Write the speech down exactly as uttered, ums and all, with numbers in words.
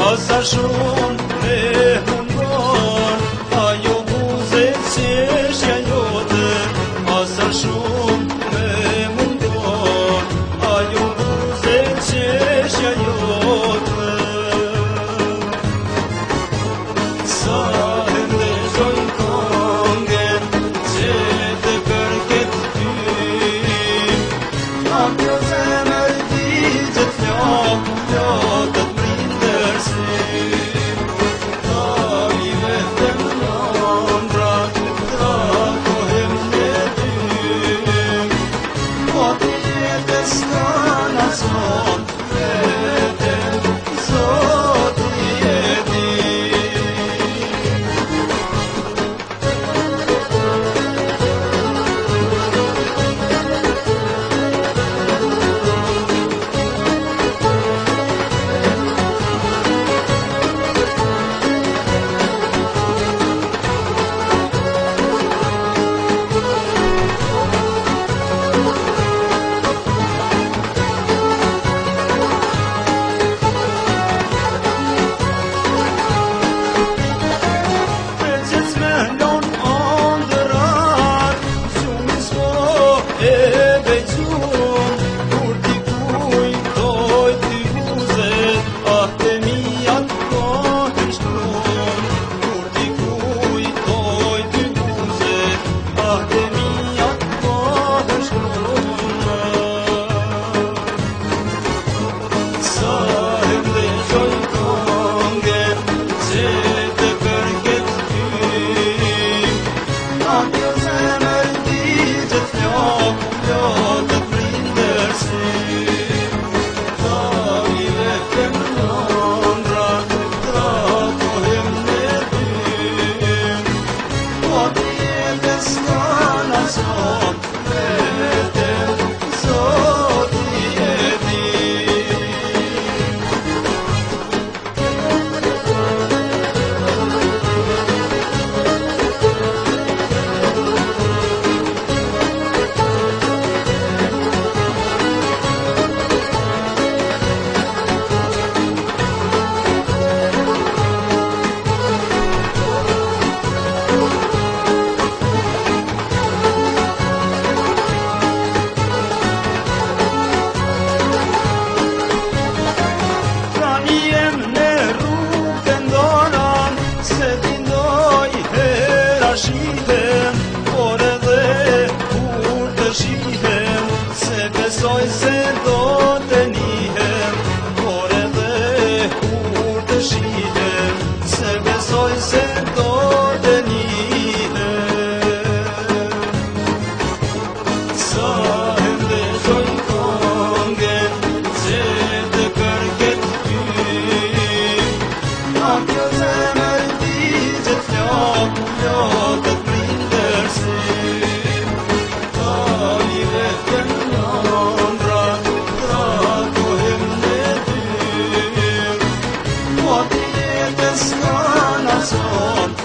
Asa shumë me mungon, ajo buzet qeshja jote. Asa shumë me mungon, ajo buzet qeshja jote. Sa e ndeshoj kongen, që të kërket ty. Ampjo zemër digjet flok, flokët shihem, por edhe kur të shihem, se besoj se do të nihem. Por edhe kur të shihem, se besoj se do të nihem. Sa e ndeshoj kongen, që të kërket ty. Ampjo zemër digjet flok, flokët What the end is gonna